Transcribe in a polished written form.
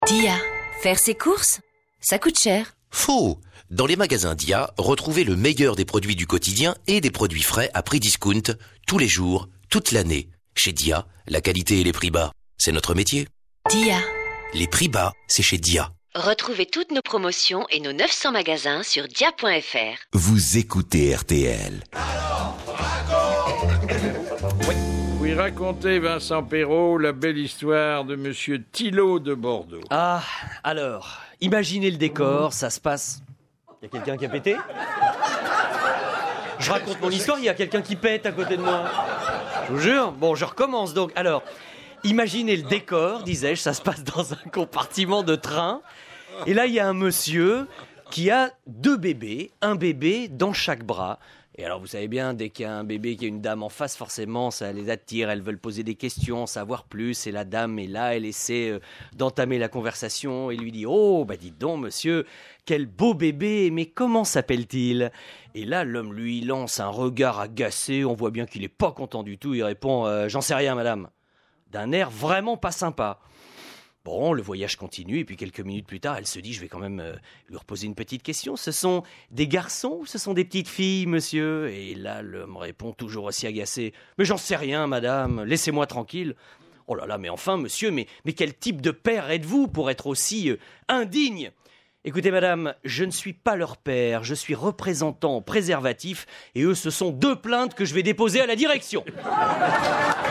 Dia, faire ses courses, ça coûte cher. Faux! Dans les magasins Dia, retrouvez le meilleur des produits du quotidien et des produits frais à prix discount, tous les jours, toute l'année. Chez Dia, la qualité et les prix bas, c'est notre métier. Dia. Les prix bas, c'est chez Dia. Retrouvez toutes nos promotions et nos 900 magasins sur dia.fr. Vous écoutez RTL. Oui, racontez, Vincent Perrault, la belle histoire de Monsieur Thillot de Bordeaux. Ah, alors, imaginez le décor, ça se passe... Il y a quelqu'un qui a pété ? Je raconte mon histoire, il y a quelqu'un qui pète à côté de moi. Je vous jure. Bon, je recommence donc. Alors, imaginez le décor, disais-je, ça se passe dans un compartiment de train. Et là, il y a un monsieur qui a 2 bébés, un bébé dans chaque bras. Et alors, vous savez bien, dès qu'il y a un bébé qui a une dame en face, forcément, ça les attire, elles veulent poser des questions, savoir plus. Et la dame est là, elle essaie d'entamer la conversation et lui dit « Oh, bah dites donc, monsieur, quel beau bébé, mais comment s'appelle-t-il » Et là, l'homme lui lance un regard agacé, on voit bien qu'il n'est pas content du tout. Il répond « J'en sais rien, madame », d'un air vraiment pas sympa. Bon, le voyage continue, et puis quelques minutes plus tard, elle se dit, je vais quand même lui reposer une petite question. Ce sont des garçons ou ce sont des petites filles, monsieur ? Et là, l'homme répond toujours aussi agacé, mais j'en sais rien, madame, laissez-moi tranquille. Oh là là, mais enfin, monsieur, mais quel type de père êtes-vous pour être aussi indigne ? Écoutez, madame, je ne suis pas leur père, je suis représentant préservatif, et eux, ce sont 2 plaintes que je vais déposer à la direction.